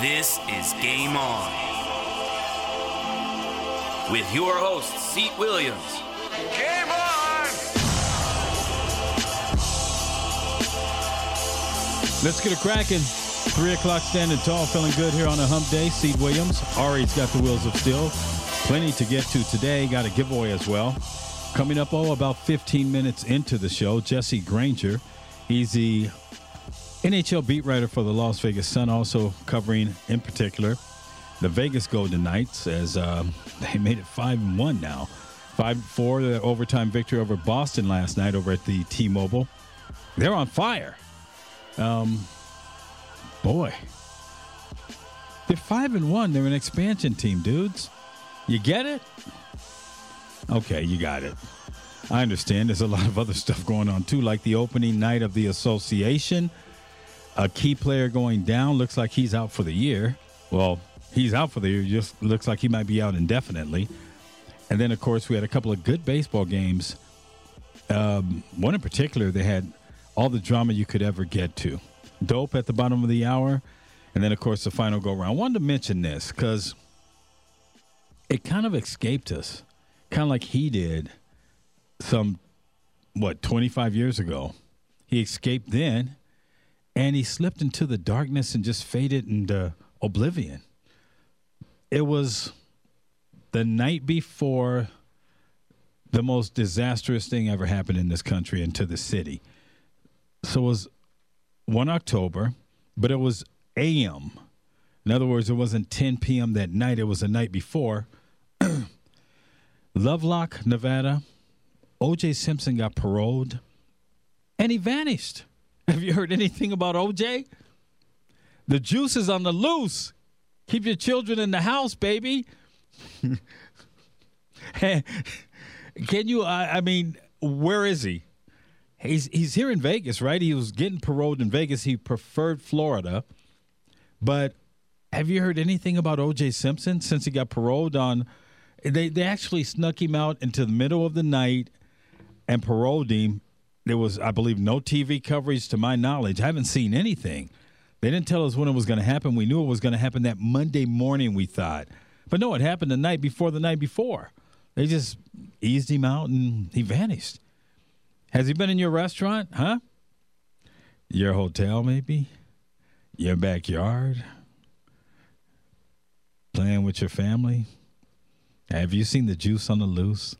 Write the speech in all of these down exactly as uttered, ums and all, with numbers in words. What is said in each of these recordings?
This is Game On. With your host, Seat Williams. Game on! Let's get it cracking. Three o'clock standing tall, feeling good here on a hump day. Seat Williams. Ari's got the wheels of steel. Plenty to get to today. Got a giveaway as well. Coming up, oh, about fifteen minutes into the show, Jesse Granger. He's the N H L beat writer for the Las Vegas Sun, also covering, in particular, the Vegas Golden Knights, as uh, they made it five and one now. five four, the overtime victory over Boston last night over at the T-Mobile. They're on fire. Um, boy. They're five and one. They're an expansion team, dudes. You get it? Okay, you got it. I understand. There's a lot of other stuff going on, too, like the opening night of the association. A key player going down. Looks like he's out for the year. Well, he's out for the year. Just looks like he might be out indefinitely. And then, of course, we had a couple of good baseball games. Um, one in particular, they had all the drama you could ever get to. Dope at the bottom of the hour. And then, of course, the final go-round. I wanted to mention this because it kind of escaped us, kind of like he did some, what, twenty-five years ago. He escaped then, and he slipped into the darkness and just faded into oblivion. It was the night before the most disastrous thing ever happened in this country and to the city. So it was one October, but it was A M. In other words, it wasn't ten p.m. that night. It was the night before. Lovelock, Nevada. O J. Simpson got paroled, and he vanished. Have you heard anything about O J? The juice is on the loose. Keep your children in the house, baby. Can you, I, I mean, where is he? He's he's here in Vegas, right? He was getting paroled in Vegas. He preferred Florida. But have you heard anything about O J. Simpson since he got paroled on? They, they actually snuck him out into the middle of the night and paroled him. There was, I believe, no T V coverage to my knowledge. I haven't seen anything. They didn't tell us when it was going to happen. We knew it was going to happen that Monday morning, we thought. But no, it happened the night before the night before. They just eased him out and he vanished. Has he been in your restaurant? Huh? Your hotel, maybe? Your backyard? Playing with your family? Have you seen the juice on the loose?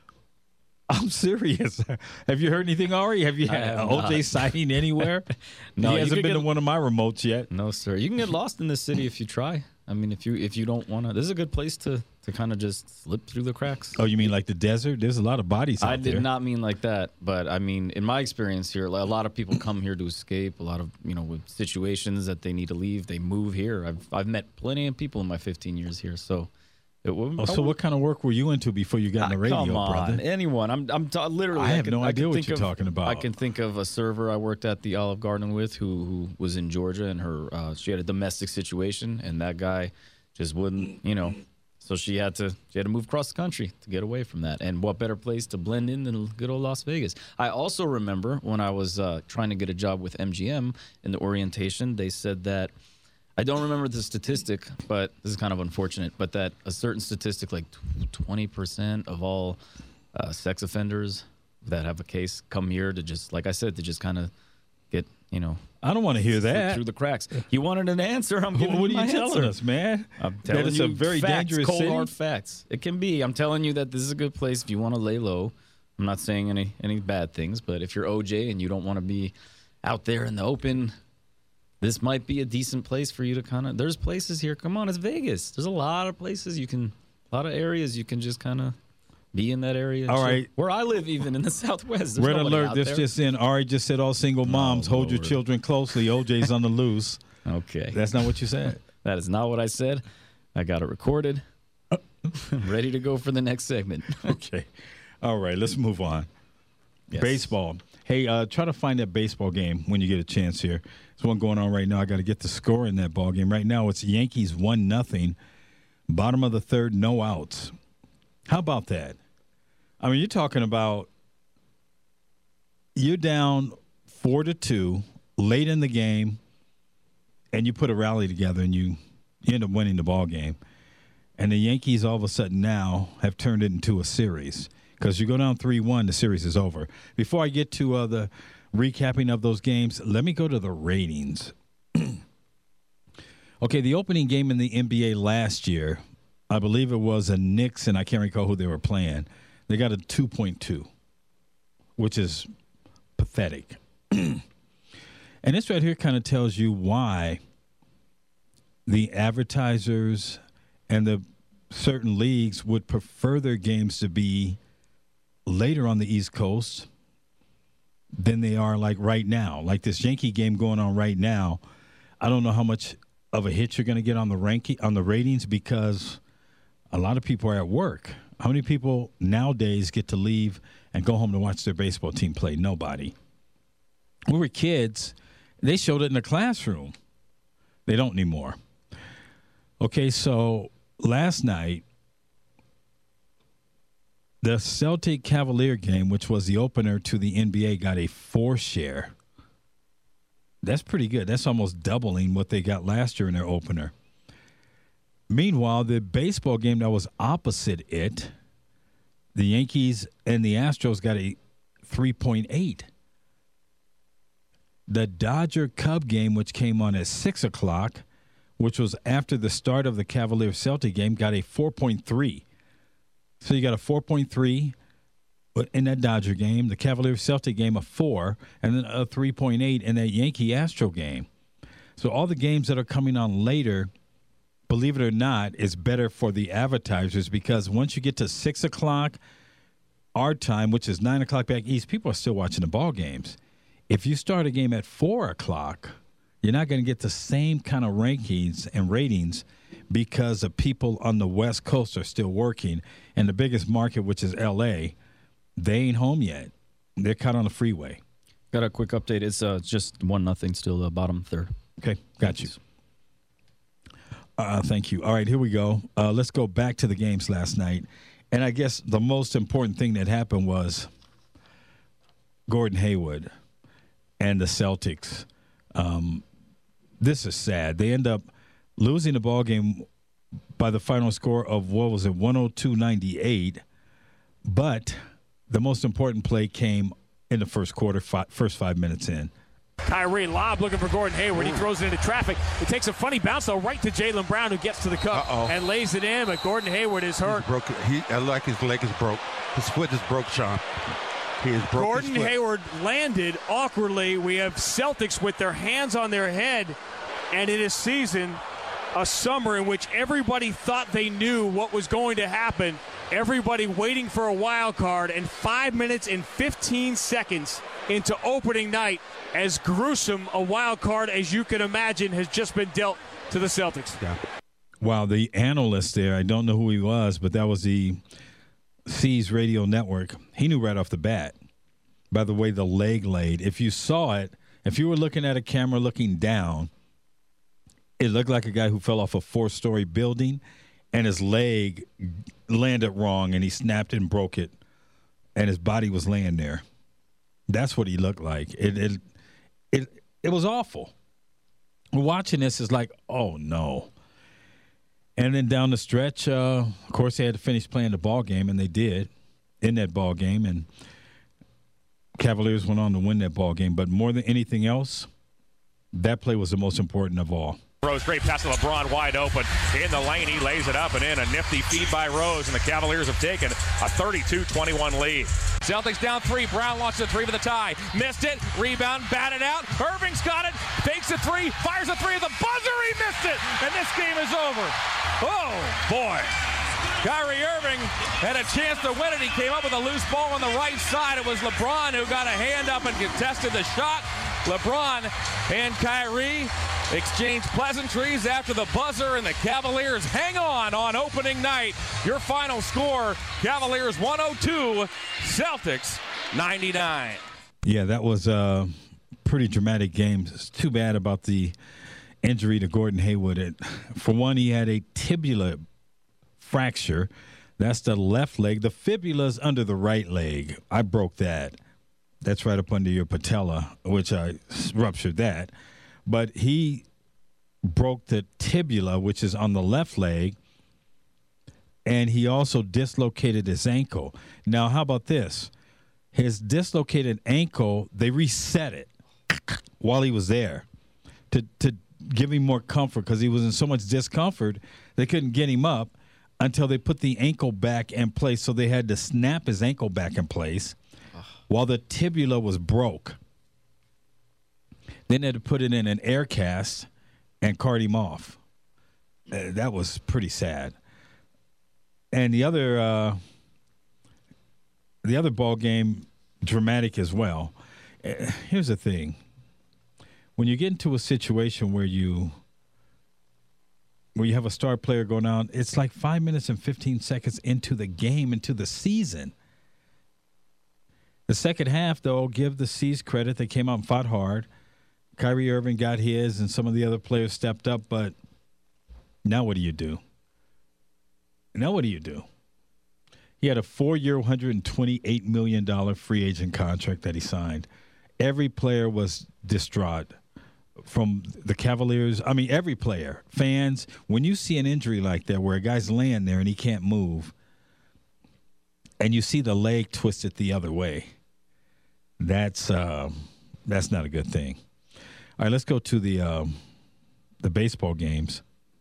I'm serious. Have you heard anything, Ari? Have you had an O J sighting anywhere? No, he hasn't been get, to one of my remotes yet. No, sir. You can get lost in this city if you try. I mean, if you if you don't want to, this is a good place to, to kind of just slip through the cracks. Oh, you mean like the desert? There's a lot of bodies out I there. did not mean like that, but I mean, in my experience here, a lot of people come here to escape. A lot of, you know, with situations that they need to leave, they move here. I've I've met plenty of people in my fifteen years here, so. It, oh, so what kind of work were you into before you got in the radio, come on, brother? Anyone. I'm I'm t- literally. I have I can, no I idea can what you're of, talking about. I can think of a server I worked at the Olive Garden with who who was in Georgia, and her uh, she had a domestic situation, and that guy just wouldn't, you know. So she had to she had to move across the country to get away from that. And what better place to blend in than good old Las Vegas? I also remember when I was uh, trying to get a job with M G M in the orientation, they said that. I don't remember the statistic, but this is kind of unfortunate, but that a certain statistic, like twenty percent of all uh, sex offenders that have a case come here to just, like I said, to just kind of get, you know. I don't want to hear that. Through the cracks. You wanted an answer, I'm giving what you are my you telling answer. us, man? I'm telling that it's you a very facts, dangerous cold city? hard facts. It can be. I'm telling you that this is a good place if you want to lay low. I'm not saying any, any bad things, but if you're O J and you don't want to be out there in the open, this might be a decent place for you to kind of. There's places here. Come on, it's Vegas. There's a lot of places you can, a lot of areas you can just kind of be in that area. All right. Where I live, even in the Southwest. There's Red nobody alert! out This there. just in. Ari just said, "All single moms, Oh, hold your Lord. children closely. O J's on the loose." Okay. That's not what you said. That is not what I said. I got it recorded. I'm ready to go for the next segment. Okay. All right. Let's move on. Yes. Baseball. Hey, uh, try to find that baseball game when you get a chance here. There's one going on right now. I got to get the score in that ball game. Right now, it's Yankees one nothing. Bottom of the third, no outs. How about that? I mean, you're talking about you're down four to two late in the game, and you put a rally together and you You end up winning the ball game. And the Yankees all of a sudden now have turned it into a series because you go down three one, the series is over. Before I get to uh, the recapping of those games, let me go to the ratings. Okay, the opening game in the N B A last year, I believe it was a Knicks, and I can't recall who they were playing. They got a two point two, which is pathetic. And this right here kind of tells you why the advertisers and the certain leagues would prefer their games to be later on the East Coast than they are like right now. Like this Yankee game going on right now, I don't know how much of a hit you're going to get on the ranking on the ratings because a lot of people are at work. How many people nowadays get to leave and go home to watch their baseball team play? Nobody. We were kids. They showed it in the classroom. They don't anymore. Okay, so last night, the Celtic Cavalier game, which was the opener to the N B A, got a four share. That's pretty good. That's almost doubling what they got last year in their opener. Meanwhile, the baseball game that was opposite it, the Yankees and the Astros got a three point eight. The Dodger-Cub game, which came on at six o'clock, which was after the start of the Cavalier-Celtic game, got a four point three. So you got a four point three in that Dodger game, the Cavalier-Celtic game a four, and then a three point eight in that Yankee-Astro game. So all the games that are coming on later, believe it or not, is better for the advertisers because once you get to six o'clock our time, which is nine o'clock back east, people are still watching the ball games. If you start a game at four o'clock, you're not going to get the same kind of rankings and ratings because the people on the West Coast are still working. And the biggest market, which is L A, they ain't home yet. They're caught on the freeway. Got a quick update. It's uh, just one nothing still, the bottom third. Okay, got you. Uh, thank you. All right, here we go. Uh, let's go back to the games last night. And I guess the most important thing that happened was Gordon Hayward and the Celtics. Um, this is sad. They end up losing the ball game by the final score of, what was it, one oh two ninety-eight. But the most important play came in the first quarter, five, first five minutes in. Kyrie lob looking for Gordon Hayward. He throws it into traffic. It takes a funny bounce, though, right to Jaylen Brown, who gets to the cup Uh-oh. and lays it in. But Gordon Hayward is hurt. He's broke. He, I like his leg is broke. His foot is broke, Sean. He is broke. Gordon Hayward landed awkwardly. We have Celtics with their hands on their head. And in a season, a summer in which everybody thought they knew what was going to happen, everybody waiting for a wild card, and five minutes and fifteen seconds into opening night, as gruesome a wild card as you can imagine has just been dealt to the Celtics. Yeah. Wow, the analyst there, I don't know who he was, but that was the C's radio network. He knew right off the bat by the way the leg laid. If you saw it, if you were looking at a camera looking down, it looked like a guy who fell off a four-story building and his leg landed wrong and he snapped it and broke it and his body was laying there. That's what he looked like. It it it, it was awful. Watching this is like, oh, no. And then down the stretch, uh, of course, they had to finish playing the ball game, and they did in that ball game. And Cavaliers went on to win that ball game. But more than anything else, that play was the most important of all. Rose, great pass to LeBron, wide open. In the lane, he lays it up and in. A nifty feed by Rose, and the Cavaliers have taken a thirty-two twenty-one lead. Celtics down three. Brown launches a three for the tie. Missed it. Rebound, batted out. Irving's got it. Fakes a three. Fires a three at the buzzer. He missed it. And this game is over. Oh, boy. Kyrie Irving had a chance to win it. He came up with a loose ball on the right side. It was LeBron who got a hand up and contested the shot. LeBron and Kyrie exchanged pleasantries after the buzzer, and the Cavaliers hang on on opening night. Your final score, Cavaliers one oh two, Celtics ninety-nine. Yeah, that was a pretty dramatic game. It's too bad about the injury to Gordon Hayward. It, for one, he had a tibia fracture. That's the left leg. The fibula's under the right leg. I broke that. That's right up under your patella, which I ruptured that. But he broke the tibia, which is on the left leg, and he also dislocated his ankle. Now, how about this? His dislocated ankle, they reset it while he was there to, to give him more comfort because he was in so much discomfort they couldn't get him up until they put the ankle back in place. So they had to snap his ankle back in place while the tibia was broke. Then they had to put it in an air cast and cart him off. Uh, that was pretty sad. And the other uh, the other ball game, dramatic as well. Uh, here's the thing. When you get into a situation where you where you have a star player going out, it's like five minutes and fifteen seconds into the game, into the season. The second half, though, give the C's credit. They came out and fought hard. Kyrie Irving got his, and some of the other players stepped up. But now what do you do? Now what do you do? He had a four-year, one hundred twenty-eight million dollars free agent contract that he signed. Every player was distraught. From the Cavaliers, I mean, every player, fans, when you see an injury like that where a guy's laying there and he can't move, and you see the leg twisted the other way, that's uh, that's not a good thing. All right, let's go to the um, the baseball games.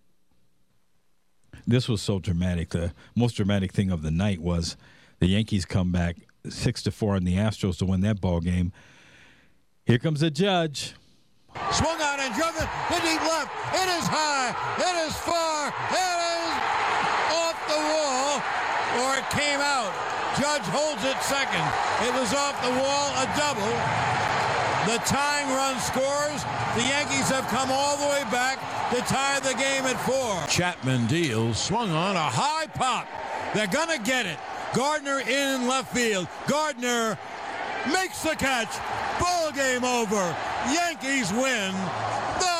This was so dramatic. The most dramatic thing of the night was the Yankees come back six to four on the Astros to win that ball game. Here comes the judge. Swung on and driven to deep left. It is high. It is far. It is off the wall, or it came out. Judge holds it second. It was off the wall, a double. The tying run scores. The Yankees have come all the way back to tie the game at four. Chapman deals. Swung on a high pop. They're going to get it. Gardner in left field. Gardner makes the catch. Ball game over. Yankees win. The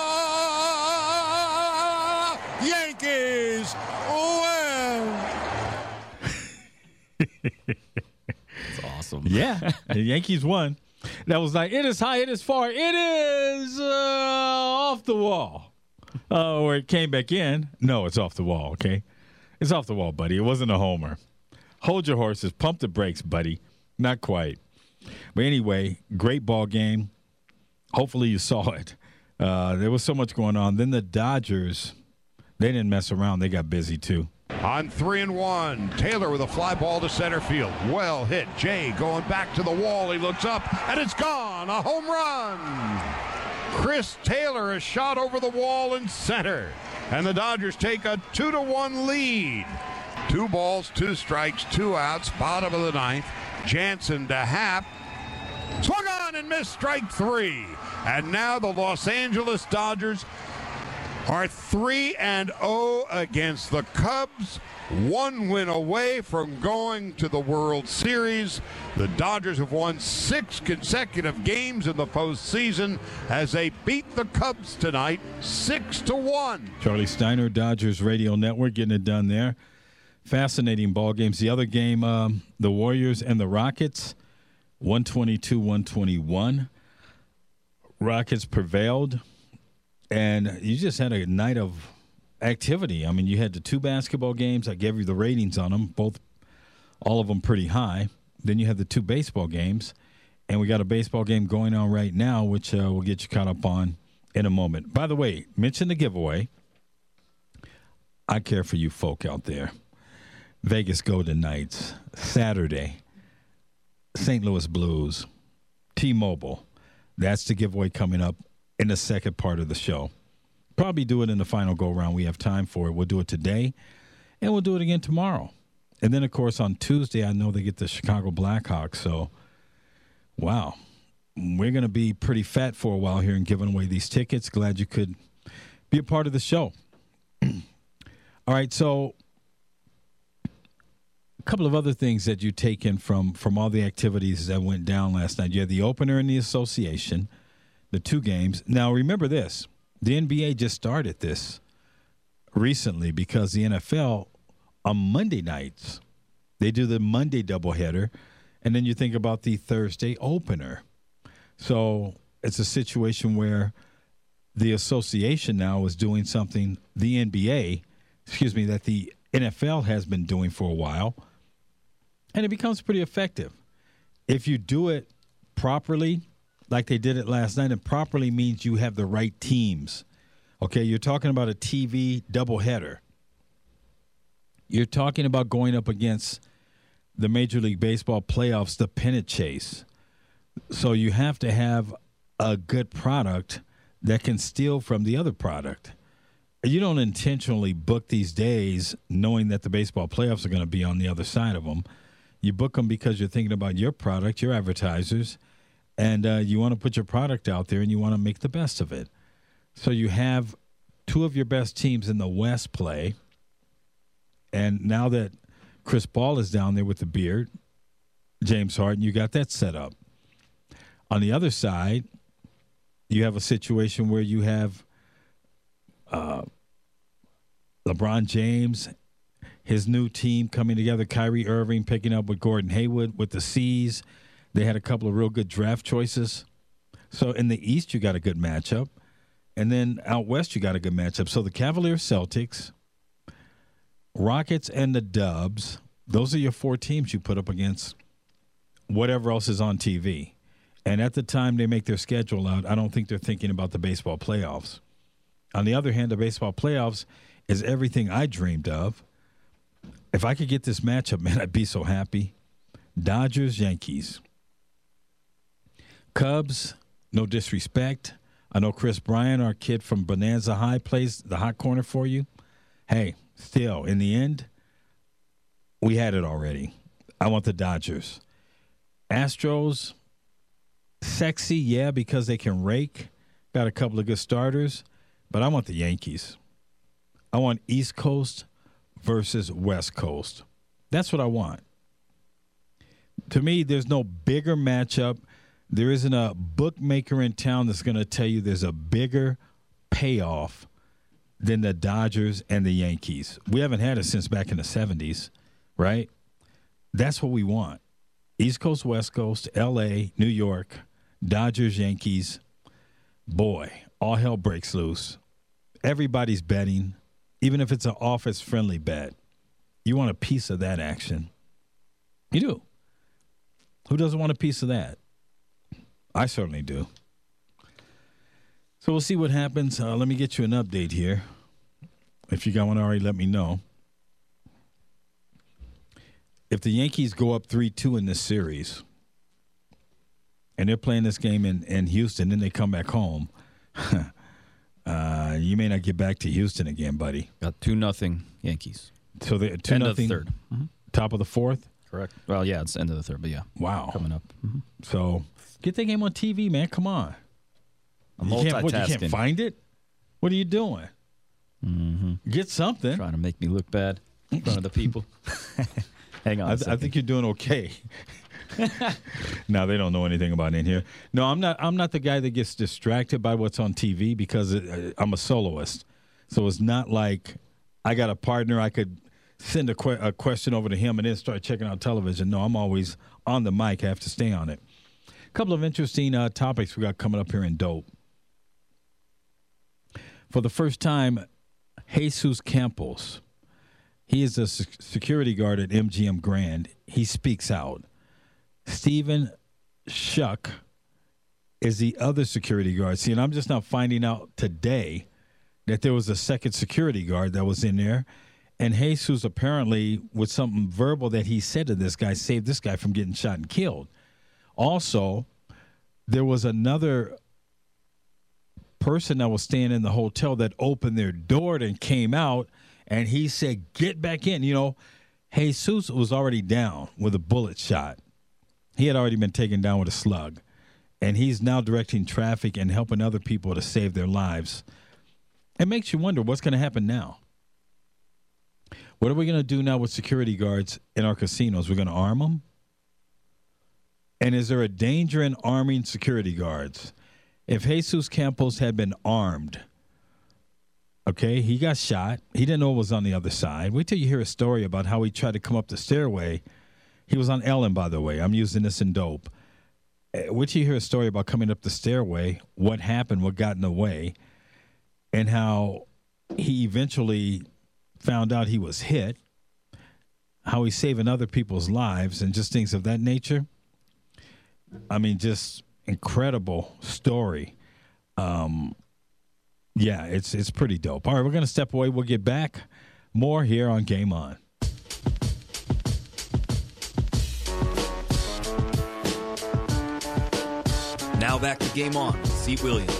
Yankees win. That's awesome. Yeah, the Yankees won. That was like, it is high, it is far, it is uh, off the wall. Uh, or it came back in. No, it's off the wall, okay? It's off the wall, buddy. It wasn't a homer. Hold your horses. Pump the brakes, buddy. Not quite. But anyway, great ball game. Hopefully you saw it. Uh, there was so much going on. Then the Dodgers, they didn't mess around. They got busy, too. On three and one, Taylor with a fly ball to center field. Well hit. Jay going back to the wall. He looks up, and it's gone. A home run. Chris Taylor, a shot over the wall in center. And the Dodgers take a two to one lead. Two balls, two strikes, two outs, bottom of the ninth. Jansen to Happ. Swung on and missed, strike three. And now the Los Angeles Dodgers are three and oh against the Cubs. One win away from going to the World Series. The Dodgers have won six consecutive games in the postseason as they beat the Cubs tonight, six to one. Charlie Steiner, Dodgers Radio Network, getting it done there. Fascinating ball games. The other game, um, the Warriors and the Rockets, one twenty-two one twenty-one. Rockets prevailed. And you just had a night of activity. I mean, you had the two basketball games. I gave you the ratings on them, both, all of them pretty high. Then you had the two baseball games. And we got a baseball game going on right now, which uh, we'll get you caught up on in a moment. By the way, mention the giveaway. I care for you folk out there. Vegas Golden Knights, Saturday, Saint Louis Blues, T-Mobile. That's the giveaway coming up in the second part of the show. Probably do it in the final go-round. We have time for it. We'll do it today, and we'll do it again tomorrow. And then, of course, on Tuesday, I know they get the Chicago Blackhawks. So, wow, we're going to be pretty fat for a while here and giving away these tickets. Glad you could be a part of the show. All right, so a couple of other things that you take in from, from all the activities that went down last night. You had the opener in the association, the two games. Now, remember this. The N B A just started this recently because the N F L on Monday nights, they do the Monday doubleheader, and then you think about the Thursday opener. So it's a situation where the association now is doing something, the N B A, excuse me, that the N F L has been doing for a while, and it becomes pretty effective. If you do it properly, like they did it last night, and properly means you have the right teams. Okay, you're talking about a T V doubleheader. You're talking about going up against the Major League Baseball playoffs, the pennant chase. So you have to have a good product that can steal from the other product. You don't intentionally book these days knowing that the baseball playoffs are going to be on the other side of them. You book them because you're thinking about your product, your advertisers, and uh, you want to put your product out there and you want to make the best of it. So you have two of your best teams in the West play, and now that Chris Paul is down there with the beard, James Harden, you got that set up. On the other side, you have a situation where you have uh, LeBron James, his new team coming together, Kyrie Irving picking up with Gordon Hayward with the C's. They had a couple of real good draft choices. So in the East, you got a good matchup. And then out West, you got a good matchup. So the Cavaliers, Celtics, Rockets, and the Dubs, those are your four teams you put up against whatever else is on T V. And at the time they make their schedule out, I don't think they're thinking about the baseball playoffs. On the other hand, the baseball playoffs is everything I dreamed of. If I could get this matchup, man, I'd be so happy. Dodgers, Yankees. Cubs, no disrespect. I know Chris Bryant, our kid from Bonanza High, plays the hot corner for you. Hey, still, in the end, we had it already. I want the Dodgers. Astros, sexy, yeah, because they can rake. Got a couple of good starters. But I want the Yankees. I want East Coast versus West Coast. That's what I want. To me, there's no bigger matchup. There isn't a bookmaker in town that's going to tell you there's a bigger payoff than the Dodgers and the Yankees. We haven't had it since back in the seventies, right? That's what we want. East Coast, West Coast, L A, New York, Dodgers, Yankees. Boy, all hell breaks loose. Everybody's betting, even if it's an office-friendly bet. You want a piece of that action. You do. Who doesn't want a piece of that? I certainly do. So we'll see what happens. Uh, let me get you an update here. If you got one already, let me know. If the Yankees go up three two in this series, and they're playing this game in, in Houston, then they come back home, uh, you may not get back to Houston again, buddy. Got two nothing Yankees. So they're two end nothing. Of the third. Mm-hmm. Top of the fourth. Correct. Well, yeah, it's end of the third, but yeah. Wow. Coming up. Mm-hmm. So get that game on T V, man. Come on. I'm you can't, what, you multitasking. can't find it? What are you doing? Mm-hmm. Get something. Trying to make me look bad in front of the people. Hang on. I, th- I think you're doing okay. No, they don't know anything about it in here. No, I'm not. I'm not the guy that gets distracted by what's on T V because it, I'm a soloist. So it's not like I got a partner. I could send a, que- a question over to him and then start checking out television. No, I'm always on the mic. I have to stay on it. A couple of interesting uh, topics we got coming up here in Dope. For the first time, Jesus Campos. He is a security guard at M G M Grand. He speaks out. Stephen Schuck is the other security guard. See, and I'm just now finding out today that there was a second security guard that was in there. And Jesus apparently, with something verbal that he said to this guy, saved this guy from getting shot and killed. Also, there was another person that was staying in the hotel that opened their door and came out, and he said, get back in. You know, Jesus was already down with a bullet shot. He had already been taken down with a slug, and he's now directing traffic and helping other people to save their lives. It makes you wonder what's going to happen now. What are we going to do now with security guards in our casinos? We're going to arm them? And is there a danger in arming security guards? If Jesus Campos had been armed, okay, he got shot. He didn't know what was on the other side. Wait till you hear a story about how he tried to come up the stairway. He was on Ellen, by the way. I'm using this in Dope. Wait till you hear a story about coming up the stairway, what happened, what got in the way. and how he eventually found out he was hit, how he's saving other people's lives, and just things of that nature. I mean, just incredible story. Um, yeah, it's it's pretty dope. All right, we're going to step away. We'll get back. More here on Game On. Now back to Game On with Seat Williams.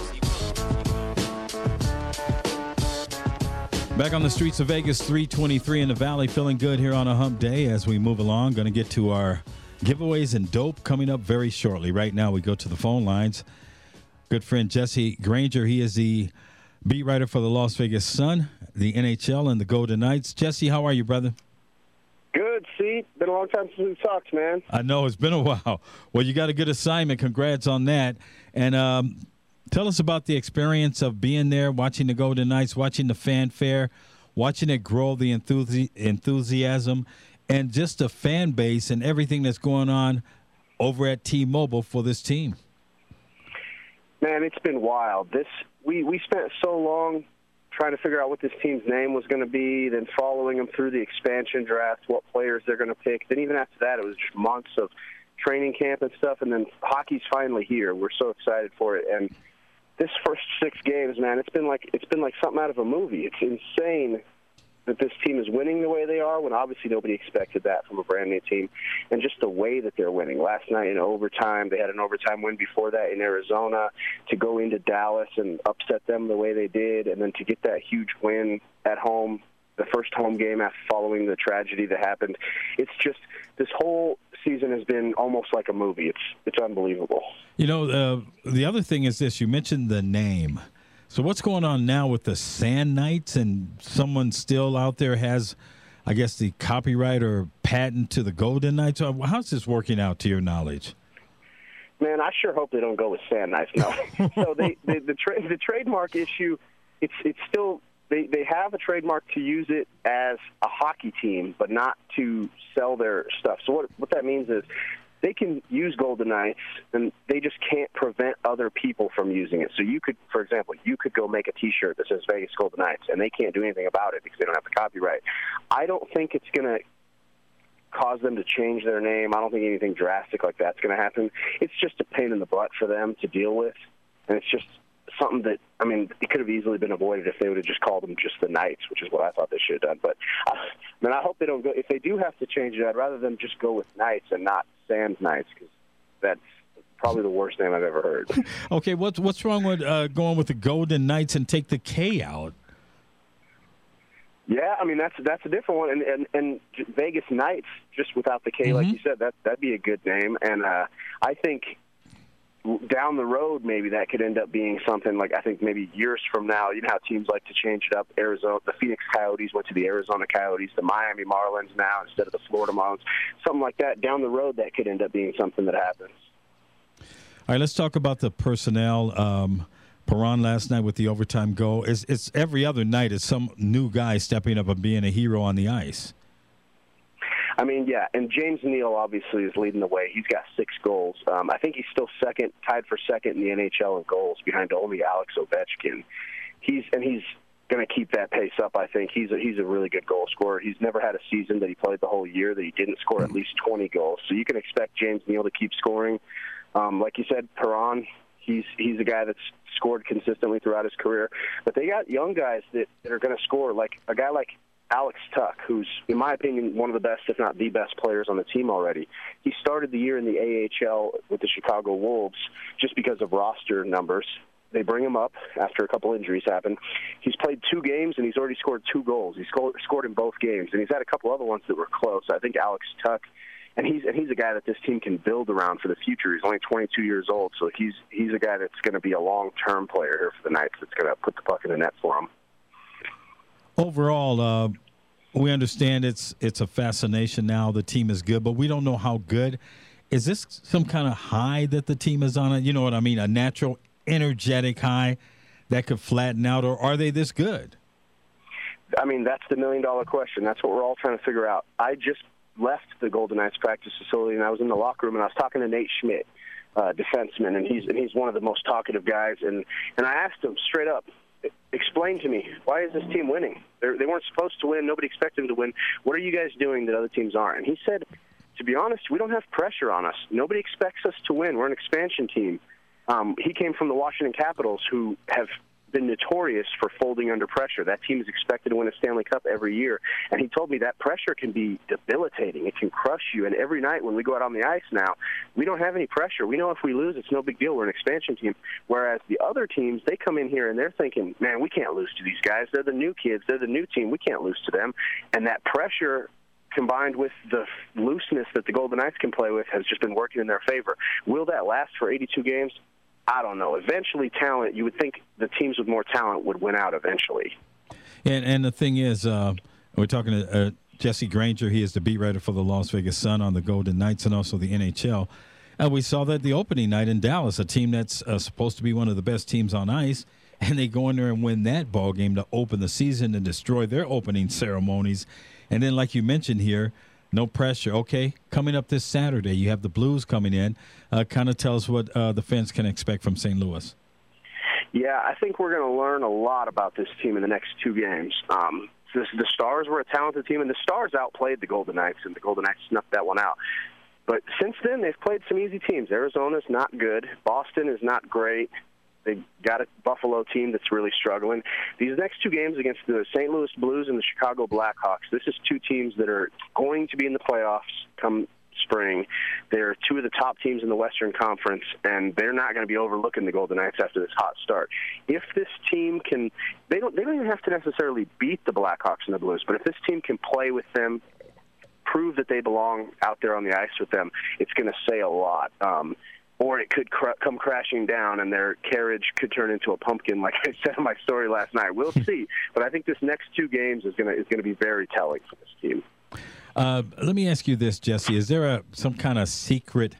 Back on the streets of Vegas, three twenty-three in the Valley, feeling good here on a hump day as we move along. Going to get to our giveaways and dope coming up very shortly. Right now, we go to the phone lines. Good friend Jesse Granger, he is the beat writer for the Las Vegas Sun, the N H L, and the Golden Knights. Jesse, how are you, brother? Good, see? Been a long time since we talked, man. I know, it's been a while. Well, you got a good assignment. Congrats on that. And um, tell us about the experience of being there, watching the Golden Knights, watching the fanfare, watching it grow, the enthusi- enthusiasm, and just the fan base and everything that's going on over at T-Mobile for this team. Man, it's been wild. This we, we spent so long trying to figure out what this team's name was going to be, then following them through the expansion draft, what players they're going to pick. Then even after that, it was just months of training camp and stuff, and then hockey's finally here. We're so excited for it. And this first six games, man, it's been like it's been like something out of a movie. It's insane that this team is winning the way they are when obviously nobody expected that from a brand-new team, and just the way that they're winning. Last night in overtime, they had an overtime win before that in Arizona, to go into Dallas and upset them the way they did, and then to get that huge win at home, the first home game after following the tragedy that happened. It's just this whole season has been almost like a movie. It's it's unbelievable. You know, uh, the other thing is this. You mentioned the name. So what's going on now with the Sand Knights, and someone still out there has, I guess, the copyright or patent to the Golden Knights? How's this working out to your knowledge? Man, I sure hope they don't go with Sand Knights. No. so they, they, the tra- the trademark issue, it's it's still they, they have a trademark to use it as a hockey team, but not to sell their stuff. So what what that means is they can use Golden Knights, and they just can't prevent other people from using it. So you could, for example, you could go make a T-shirt that says Vegas Golden Knights, and they can't do anything about it because they don't have the copyright. I don't think it's going to cause them to change their name. I don't think anything drastic like that's going to happen. It's just a pain in the butt for them to deal with, and it's just something that, I mean, it could have easily been avoided if they would have just called them just the Knights, which is what I thought they should have done. But I, I mean, I hope they don't go. If they do have to change it, I'd rather them just go with Knights and not Sand Knights, because that's probably the worst name I've ever heard. Okay, what's what's wrong with uh, going with the Golden Knights and take the K out? Yeah, I mean, that's that's a different one. And, and, and Vegas Knights, just without the K, mm-hmm. like you said, that, that'd be a good name. And uh, I think down the road, maybe that could end up being something like, I think maybe years from now, you know how teams like to change it up. Arizona, the Phoenix Coyotes went to the Arizona Coyotes, the Miami Marlins now instead of the Florida Marlins. Something like that. Down the road, that could end up being something that happens. All right, let's talk about the personnel. Um, Perron last night with the overtime goal. It's, it's every other night is some new guy stepping up and being a hero on the ice. I mean, yeah, and James Neal obviously is leading the way. He's got six goals. Um, I think he's still second, tied for second in the N H L in goals, behind only Alex Ovechkin. He's and he's going to keep that pace up. I think he's a, he's a really good goal scorer. He's never had a season that he played the whole year that he didn't score at least twenty goals. So you can expect James Neal to keep scoring. Um, like you said, Perron, he's he's a guy that's scored consistently throughout his career. But they got young guys that, that are going to score, like a guy like Alex Tuck, who's, in my opinion, one of the best, if not the best players on the team already. He started the year in the A H L with the Chicago Wolves just because of roster numbers. They bring him up after a couple injuries happen. He's played two games, and he's already scored two goals. He scored, scored in both games, and he's had a couple other ones that were close. I think Alex Tuck, and he's and he's a guy that this team can build around for the future. He's only twenty-two years old, so he's he's a guy that's going to be a long-term player here for the Knights that's going to put the puck in the net for him. Overall, uh, we understand it's it's a fascination now. The team is good, but we don't know how good. Is this some kind of high that the team is on? You know what I mean? A natural, energetic high that could flatten out, or are they this good? I mean, that's the million-dollar question. That's what we're all trying to figure out. I just left the Golden Knights practice facility, and I was in the locker room, and I was talking to Nate Schmidt, uh, defenseman, and he's and he's one of the most talkative guys. And, and I asked him straight up, explain to me, why is this team winning? They're, they weren't supposed to win. Nobody expected them to win. What are you guys doing that other teams aren't? And he said, to be honest, we don't have pressure on us. Nobody expects us to win. We're an expansion team. Um, he came from the Washington Capitals, who have been notorious for folding under pressure. That team is expected to win a Stanley Cup every year. And he told me that pressure can be debilitating. It can crush you. And every night when we go out on the ice now, we don't have any pressure. We know if we lose, it's no big deal. We're an expansion team. Whereas the other teams, they come in here and they're thinking, man, we can't lose to these guys. They're the new kids. They're the new team. We can't lose to them. And that pressure combined with the looseness that the Golden Knights can play with has just been working in their favor. Will that last for eighty-two games? I don't know. Eventually, talent, you would think the teams with more talent would win out eventually. And and the thing is, uh, we're talking to uh, Jesse Granger. He is the beat writer for the Las Vegas Sun on the Golden Knights and also the N H L. Uh, we saw that the opening night in Dallas, a team that's uh, supposed to be one of the best teams on ice, and they go in there and win that ball game to open the season and destroy their opening ceremonies. And then, like you mentioned here, no pressure. Okay, coming up this Saturday, you have the Blues coming in. Uh, kind of tell us what uh, the fans can expect from Saint Louis. Yeah, I think we're going to learn a lot about this team in the next two games. Um, this, the Stars were a talented team, and the Stars outplayed the Golden Knights, and the Golden Knights snuffed that one out. But since then, they've played some easy teams. Arizona's not good. Boston is not great. They've got a Buffalo team that's really struggling. These next two games against the Saint Louis Blues and the Chicago Blackhawks, this is two teams that are going to be in the playoffs come spring. They're two of the top teams in the Western Conference, and they're not going to be overlooking the Golden Knights after this hot start. If this team can, they don't, they don't even have to necessarily beat the Blackhawks and the Blues, but if this team can play with them, prove that they belong out there on the ice with them, it's going to say a lot. Um, or it could cr- come crashing down and their carriage could turn into a pumpkin, like I said in my story last night. We'll see. But I think this next two games is going to is going to be very telling for this team. Uh, let me ask you this, Jesse. Is there a some kind of secret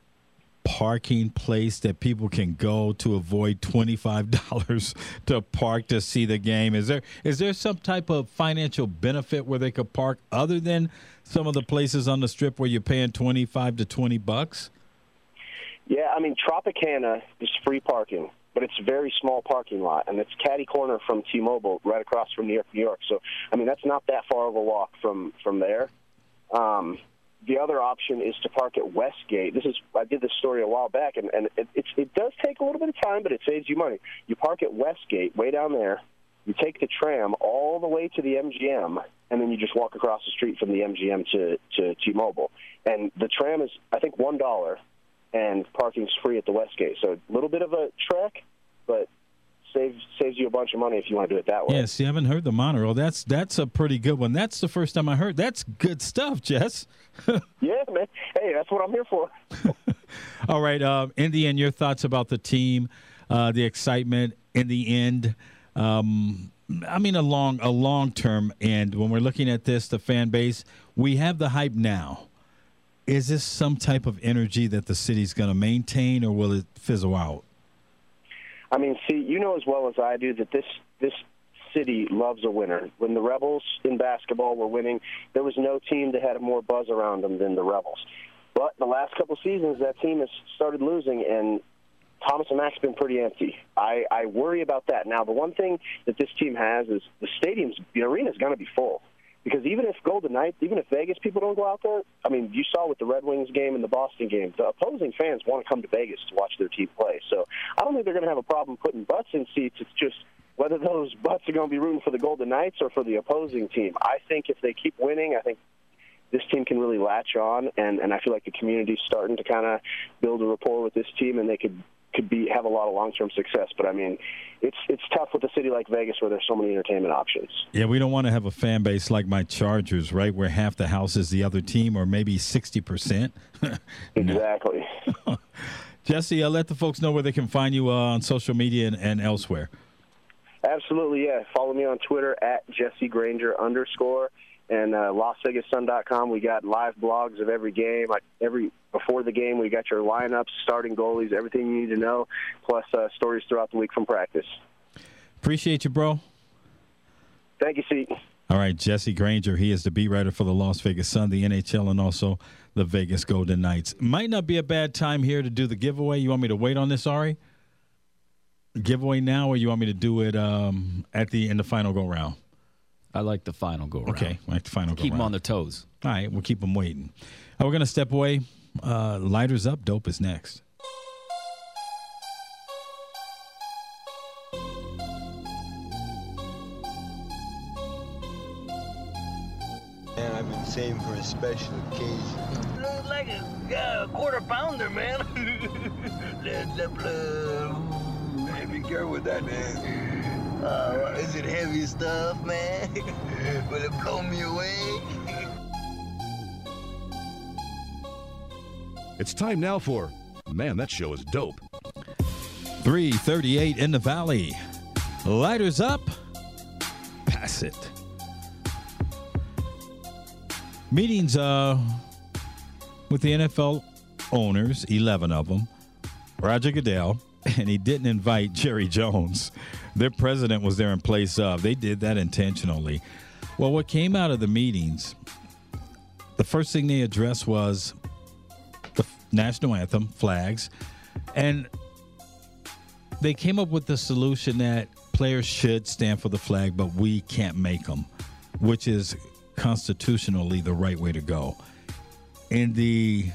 parking place that people can go to avoid twenty-five dollars to park to see the game? Is there is there some type of financial benefit where they could park other than some of the places on the Strip where you're paying twenty-five to twenty bucks? Yeah, I mean, Tropicana is free parking, but it's a very small parking lot, and it's catty corner from T-Mobile, right across from New York, New York. So, I mean, that's not that far of a walk from, from there. Um, the other option is to park at Westgate. This is I did this story a while back, and, and it, it's, it does take a little bit of time, but it saves you money. You park at Westgate, way down there. You take the tram all the way to the M G M, and then you just walk across the street from the M G M to, to T-Mobile. And the tram is, I think, one dollar. And parking's free at the Westgate. So a little bit of a trek, but saves saves you a bunch of money if you want to do it that way. Yeah, see, I haven't heard the monorail. That's that's a pretty good one. That's the first time I heard. That's good stuff, Jess. Yeah, man. Hey, that's what I'm here for. All right, uh, in the end, your thoughts about the team, uh, the excitement in the end. Um, I mean, a long a long term end. When we're looking at this, the fan base, we have the hype now. Is this some type of energy that the city's going to maintain, or will it fizzle out? I mean, see, you know as well as I do that this this city loves a winner. When the Rebels in basketball were winning, there was no team that had more buzz around them than the Rebels. But the last couple seasons, that team has started losing, and Thomas and Mac's been pretty empty. I, I worry about that. Now, the one thing that this team has is the stadium's, the arena's going to be full. Because even if Golden Knights, even if Vegas people don't go out there, I mean, you saw with the Red Wings game and the Boston game, the opposing fans want to come to Vegas to watch their team play. So I don't think they're going to have a problem putting butts in seats. It's just whether those butts are going to be rooting for the Golden Knights or for the opposing team. I think if they keep winning, I think this team can really latch on, and, and I feel like the community's starting to kind of build a rapport with this team, and they could could be have a lot of long-term success. But, I mean, it's it's tough with a city like Vegas where there's so many entertainment options. Yeah, we don't want to have a fan base like my Chargers, right, where half the house is the other team, or maybe sixty percent. Exactly. Jesse, I'll let the folks know where they can find you uh, on social media and, and elsewhere. Absolutely, yeah. Follow me on Twitter at Jesse Granger underscore. And uh, Las Vegas Sun dot com, we got live blogs of every game. Like every before the game, we got your lineups, starting goalies, everything you need to know, plus uh, stories throughout the week from practice. Appreciate you, bro. Thank you, C. All right, Jesse Granger. He is the beat writer for the Las Vegas Sun, the N H L, and also the Vegas Golden Knights. Might not be a bad time here to do the giveaway. You want me to wait on this, Ari? giveaway now, or you want me to do it um, at the in the final go round? I like the final go round. Okay, I like the final go Keep round. them on their toes. All right, we'll keep them waiting. Uh, we're going to step away. Uh, lighters up, dope is next. And I've been saving for a special occasion. Looks like a, uh, quarter pounder, man. Led Zeppelin. Hey, be careful with that, man. Uh, is it heavy stuff, man? Will it blow me away? It's time now for, man, that show is dope. three thirty-eight in the Valley. Lighters up. Pass it. Meetings uh, with the N F L owners, eleven of them. Roger Goodell, and he didn't invite Jerry Jones. Their president was there in place of. They did that intentionally. Well, what came out of the meetings, the first thing they addressed was the national anthem, flags, and they came up with the solution that players should stand for the flag, but we can't make them, which is constitutionally the right way to go. In the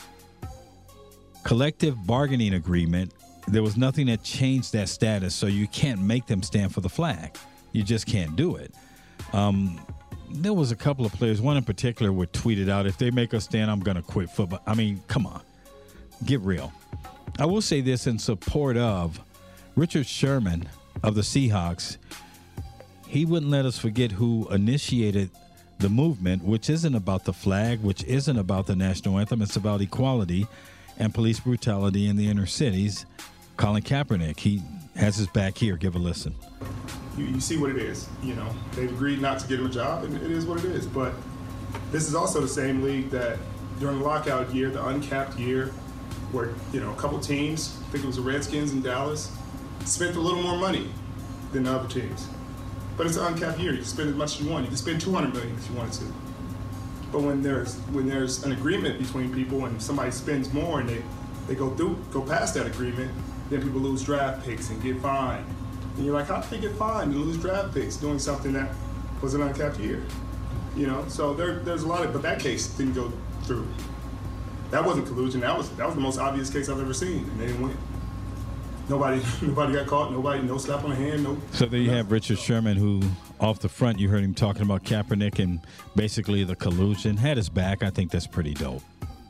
collective bargaining agreement, there was nothing that changed that status, so you can't make them stand for the flag. You just can't do it. Um, there was a couple of players, one in particular would tweet it out, if they make us stand, I'm going to quit football. I mean, come on. Get real. I will say this in support of Richard Sherman of the Seahawks. He wouldn't let us forget who initiated the movement, which isn't about the flag, which isn't about the national anthem. It's about equality and police brutality in the inner cities. Colin Kaepernick, he has his back here. Give a listen. You, you see what it is. You know, they've agreed not to get him a job, and it is what it is. But this is also the same league that during the lockout year, the uncapped year, where, you know, a couple teams, I think it was the Redskins in Dallas, spent a little more money than the other teams. But it's an uncapped year. You can spend as much as you want. You can spend two hundred million dollars if you wanted to. But when there's when there's an agreement between people and somebody spends more and they, they go through go past that agreement, then people lose draft picks and get fined. And you're like, how did they get fined and lose draft picks doing something that was an uncapped year? You know, so there there's a lot of, but that case didn't go through. That wasn't collusion. That was that was the most obvious case I've ever seen, and they didn't win. Nobody nobody got caught. Nobody no slap on the hand. No. So there you have Richard Sherman, who off the front you heard him talking about Kaepernick and basically the collusion. Had his back. I think that's pretty dope.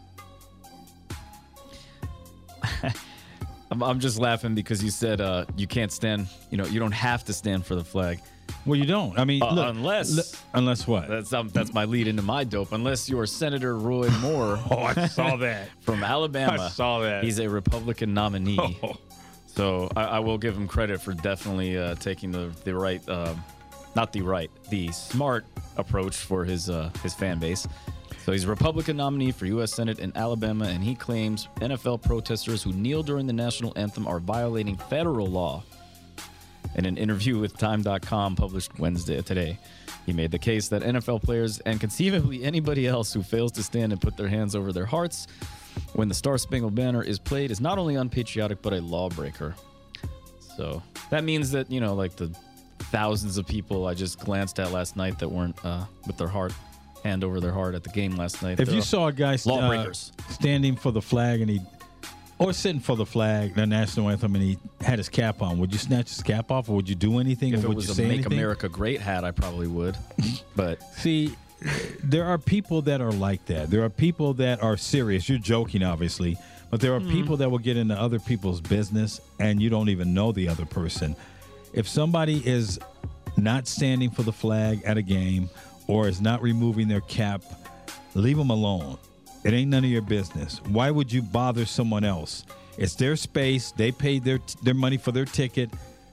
I'm, I'm just laughing because you said uh, you can't stand, you know, you don't have to stand for the flag. Well, you don't. I mean, uh, look, unless look, unless what? That's um, that's my lead into my dope. Unless you're Senator Roy Moore. Oh, I saw that from Alabama. I saw that. He's a Republican nominee. Oh. So I, I will give him credit for definitely uh, taking the the right, uh, not the right, the smart approach for his uh, his fan base. So he's a Republican nominee for U S Senate in Alabama, and he claims N F L protesters who kneel during the national anthem are violating federal law. In an interview with Time dot com published Wednesday today, he made the case that N F L players and conceivably anybody else who fails to stand and put their hands over their hearts when the Star Spangled Banner is played is not only unpatriotic but a lawbreaker. So that means that, you know, like the thousands of people I just glanced at last night that weren't uh, with their heart, hand over their heart at the game last night. If you saw a guy st- lawbreakers. Uh, standing for the flag and he, or sitting for the flag, the national anthem, and he had his cap on, would you snatch his cap off, or would you do anything? If or it would was you a say Make anything? America Great hat, I probably would. But see, there are people that are like that. There are people that are serious. You're joking, obviously, but there are Mm-hmm. people that will get into other people's business, and you don't even know the other person. If somebody is not standing for the flag at a game or is not removing their cap, leave them alone. It ain't none of your business. Why would you bother someone else? It's their space. They paid their their money for their ticket.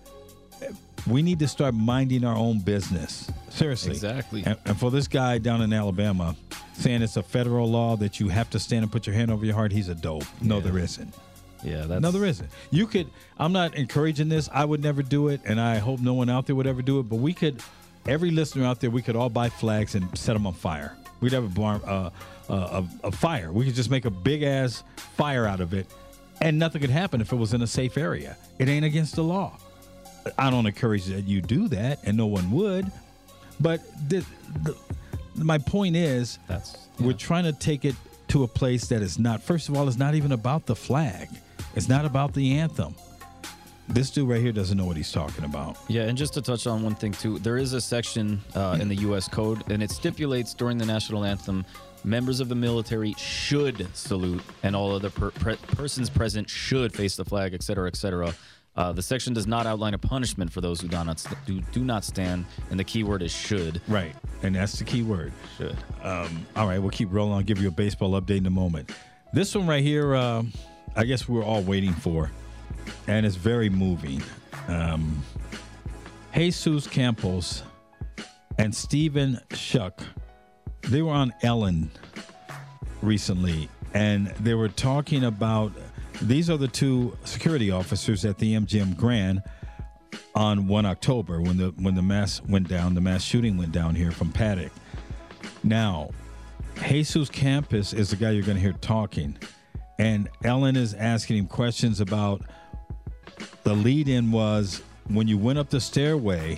We need to start minding our own business. Seriously. Exactly. And, and for this guy down in Alabama saying it's a federal law that you have to stand and put your hand over your heart, he's a dope. No, Yeah. there isn't. yeah, that's No, there isn't. You could, I'm not encouraging this. I would never do it, and I hope no one out there would ever do it, but we could, every listener out there, we could all buy flags and set them on fire. We'd have a, bar, uh, uh, a, a fire. We could just make a big-ass fire out of it And nothing could happen if it was in a safe area. It ain't against the law. I don't encourage that you do that, and no one would. But the, the, my point is, That's, yeah. we're trying to take it to a place that is not, first of all, it's not even about the flag. It's not about the anthem. This dude right here doesn't know what he's talking about. Yeah, and just to touch on one thing, too, there is a section uh, in the U S Code, and it stipulates during the national anthem, members of the military should salute, and all other per- pre- persons present should face the flag, et cetera, et cetera. Uh, the section does not outline a punishment for those who do not st- do, do not stand, and the key word is should. Right, and that's the key word. Should. Um, all right, we'll keep rolling. I'll give you a baseball update in a moment. This one right here, uh, I guess we're all waiting for, and it's very moving. Um, Jesus Campos and Stephen Schuck, they were on Ellen recently, and they were talking about, these are the two security officers at the M G M Grand on the first of October when the when the mass went down, the mass shooting went down here from Paddock. Now, Jesus Campos is the guy you're going to hear talking, and Ellen is asking him questions about, the lead-in was when you went up the stairway,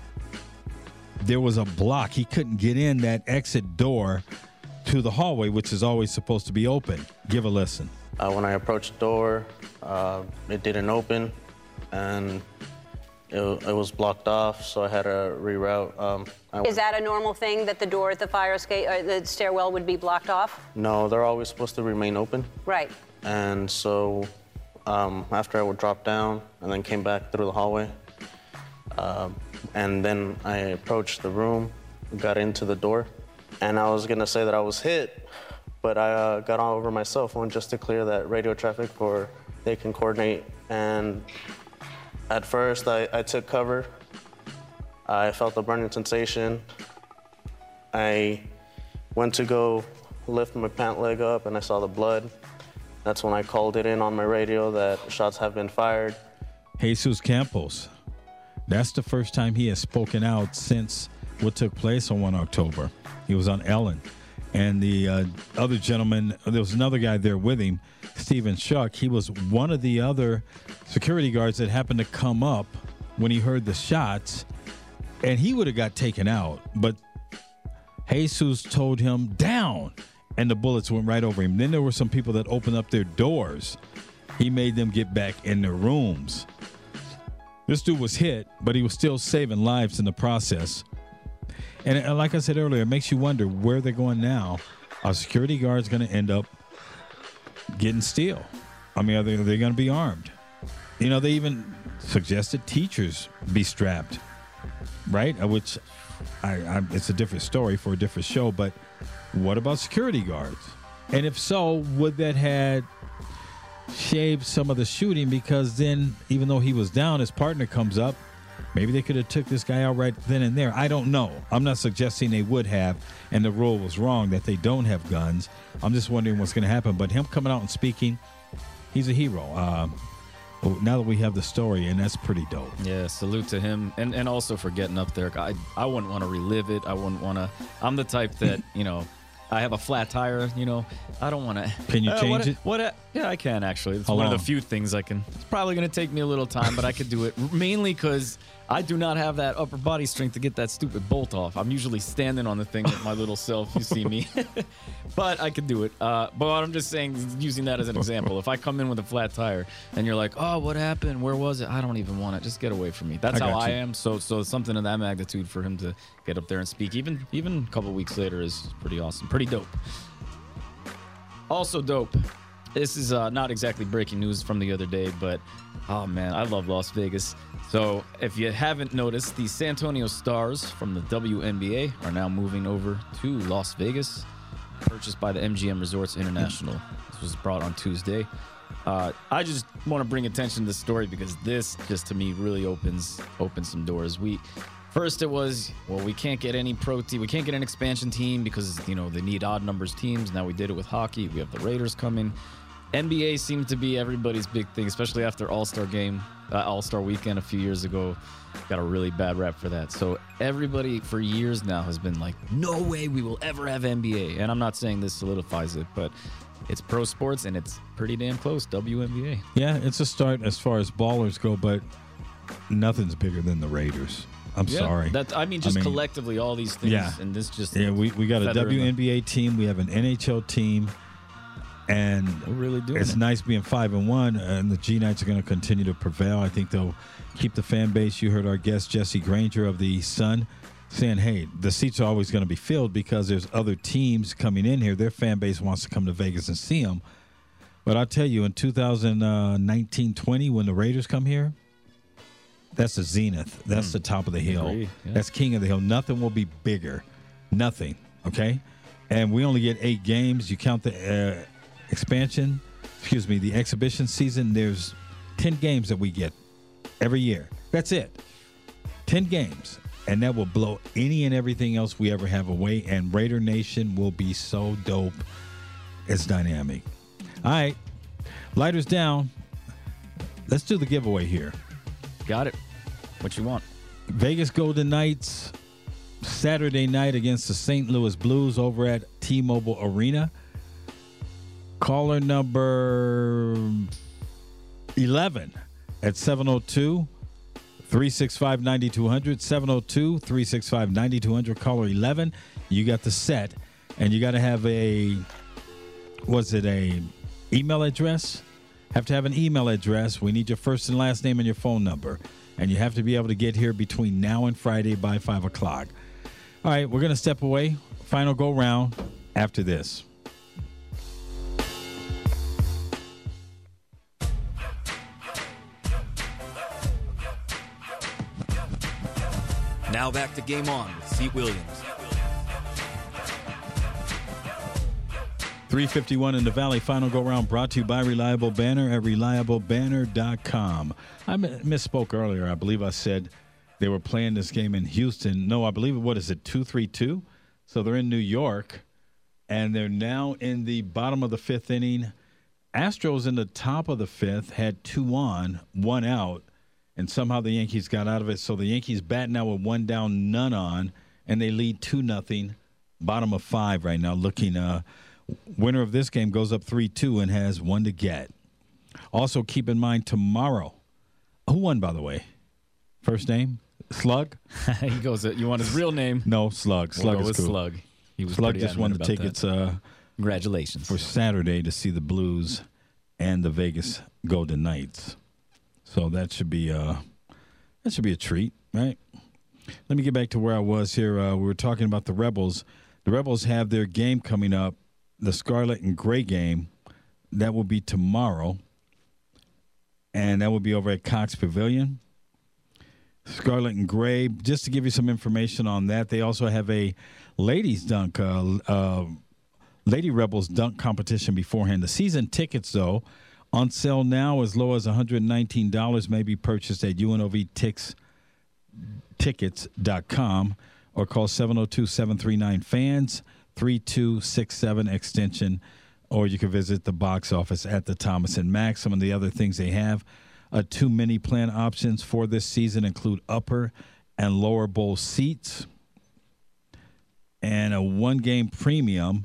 there was a block. He couldn't get in that exit door to the hallway, which is always supposed to be open. Give a listen. Uh, when I approached the door, uh, it didn't open, and it, it was blocked off, so I had to reroute. Um, I Is that a normal thing, that the door at the fire escape, or the stairwell would be blocked off? No, they're always supposed to remain open. Right. And so um, after I would drop down and then came back through the hallway, uh, and then I approached the room, got into the door, and I was going to say that I was hit, but I uh, got on over my cell phone just to clear that radio traffic for they can coordinate. And at first, I, I took cover. I felt a burning sensation. I went to go lift my pant leg up, and I saw the blood. That's when I called it in on my radio that shots have been fired. Jesus Campos, that's the first time he has spoken out since what took place on the first of October. He was on Ellen. And the uh, other gentleman, there was another guy there with him, Stephen Schuck. He was one of the other security guards that happened to come up when he heard the shots, and he would have got taken out. But Jesus told him, down, and the bullets went right over him. Then there were some people that opened up their doors. He made them get back in their rooms. This dude was hit, but he was still saving lives in the process. And like I said earlier, it makes you wonder where they're going now. Are security guards going to end up getting steel? I mean, are they, are they going to be armed? You know, they even suggested teachers be strapped, right? Which I, I, it's a different story for a different show. But what about security guards? And if so, would that had shaved some of the shooting? Because then, even though he was down, his partner comes up. Maybe they could have took this guy out right then and there. I don't know. I'm not suggesting they would have, and the rule was wrong that they don't have guns. I'm just wondering what's going to happen. But him coming out and speaking, he's a hero. Um, now that we have the story, and that's pretty dope. Yeah, salute to him, and and also for getting up there. I I wouldn't want to relive it. I wouldn't want to. I'm the type that, you know, I have a flat tire, you know. I don't want to. Can you uh, change what, it? What? A, yeah, I can actually. It's How one long? of the few things I can. It's probably going to take me a little time, but I could do it. Mainly because I do not have that upper body strength to get that stupid bolt off. I'm usually standing on the thing with my little self. You see me, but I could do it. Uh, but what I'm just saying, using that as an example, if I come in with a flat tire and you're like, "Oh, what happened? Where was it?" I don't even want it. Just get away from me. That's I how got I you. am. So, so something of that magnitude for him to get up there and speak, even even a couple weeks later, is pretty awesome. Pretty dope. Also dope. This is uh, not exactly breaking news from the other day, but oh man, I love Las Vegas. So if you haven't noticed, the San Antonio Stars from the W N B A are now moving over to Las Vegas, purchased by the M G M Resorts International. This was brought on Tuesday. Uh, I just want to bring attention to this story because this just to me really opens opens some doors. We First, it was, well, we can't get any pro team. We can't get an expansion team because, you know, they need odd numbers teams. Now we did it with hockey. We have the Raiders coming. N B A seemed to be everybody's big thing, especially after All-Star game, uh, All-Star weekend a few years ago. Got a really bad rap for that. So everybody for years now has been like, no way we will ever have N B A. And I'm not saying this solidifies it, but it's pro sports, and it's pretty damn close. W N B A. Yeah, it's a start as far as ballers go, but nothing's bigger than the Raiders. I'm Yeah, sorry. That I mean, just I mean, collectively, all these things, yeah. and this just Yeah, we, we got a feather in the- W N B A team. We have an N H L team. And We're really doing it's it. nice being five and one, and the G Knights are going to continue to prevail. I think they'll keep the fan base. You heard our guest Jesse Granger of the Sun saying, "Hey, the seats are always going to be filled because there's other teams coming in here. Their fan base wants to come to Vegas and see them." But I'll tell you, in two thousand nineteen twenty, when the Raiders come here, that's the zenith. That's Mm. the top of the hill. Agree, yeah. That's king of the hill. Nothing will be bigger. Nothing. Okay, and we only get eight games. You count the uh, expansion, excuse me, the exhibition season, there's ten games that we get every year. That's it. ten games. And that will blow any and everything else we ever have away. And Raider Nation will be so dope. It's dynamic. All right. Lighters down. Let's do the giveaway here. Got it. What you want? Vegas Golden Knights, Saturday night against the Saint Louis Blues over at T-Mobile Arena. Caller number eleven at seven oh two, three six five, nine two hundred, seven oh two, three six five, nine two hundred. Caller eleven, you got the set, and you got to have a, was it a email address? Have to have an email address. We need your first and last name and your phone number, and you have to be able to get here between now and Friday by five o'clock. All right, we're going to step away. Final go round after this. Now back to Game On with Seat Williams. three fifty-one in the Valley. Final go round brought to you by Reliable Banner at reliable banner dot com. I misspoke earlier. I believe I said they were playing this game in Houston. No, I believe, what is it, two three two? So they're in New York, and they're now in the bottom of the fifth inning. Astros in the top of the fifth had two on, one out, and somehow the Yankees got out of it. So the Yankees bat now with one down, none on, and they lead two nothing. Bottom of five right now, looking uh winner of this game goes up three two and has one to get. Also, keep in mind tomorrow. Who won, by the way? First name? Slug? He goes, you want his real name? No, Slug. Slug We'll go is with cool. Slug. He was Slug pretty just won the adamant about tickets. that. Uh, Congratulations. For Saturday to see the Blues and the Vegas Golden Knights. So that should be uh, that should be a treat, right? Let me get back to where I was here. Uh, we were talking about the Rebels. The Rebels have their game coming up, the Scarlet and Gray game. That will be tomorrow, and that will be over at Cox Pavilion. Scarlet and Gray, just to give you some information on that, they also have a ladies dunk, uh, uh, Lady Rebels dunk competition beforehand. The season tickets, though, on sale now as low as one hundred nineteen dollars, may be purchased at U N O V tix tickets dot com or call seven oh two, seven three nine, fans, three two six seven extension, or you can visit the box office at the Thomas and Mack. Some of the other things they have, uh, two mini plan options for this season include upper and lower bowl seats and a one-game premium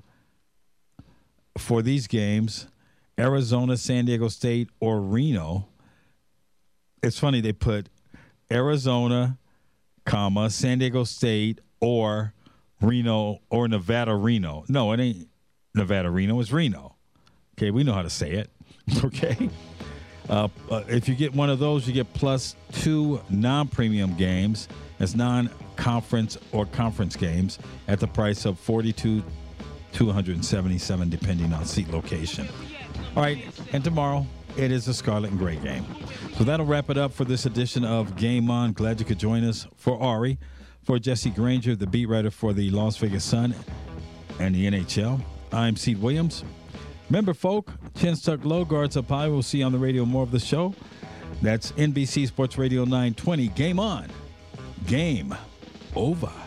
for these games, Arizona, San Diego State, or Reno. It's funny, they put Arizona, comma, San Diego State, or Reno, or Nevada, Reno. No, it ain't Nevada, Reno. It's Reno. Okay, we know how to say it. Okay? Uh, uh, if you get one of those, you get plus two non-premium games as non-conference or conference games at the price of forty-two dollars, two hundred seventy-seven dollars, depending on seat location. All right, and tomorrow it is the Scarlet and Gray game. So that'll wrap it up for this edition of Game On. Glad you could join us. For Ari, for Jesse Granger, the beat writer for the Las Vegas Sun and the N H L, I'm Seat Williams. Remember, folk, chin stuck low, guards up high. We'll see you on the radio more of the show. That's N B C Sports Radio nine twenty. Game On. Game over.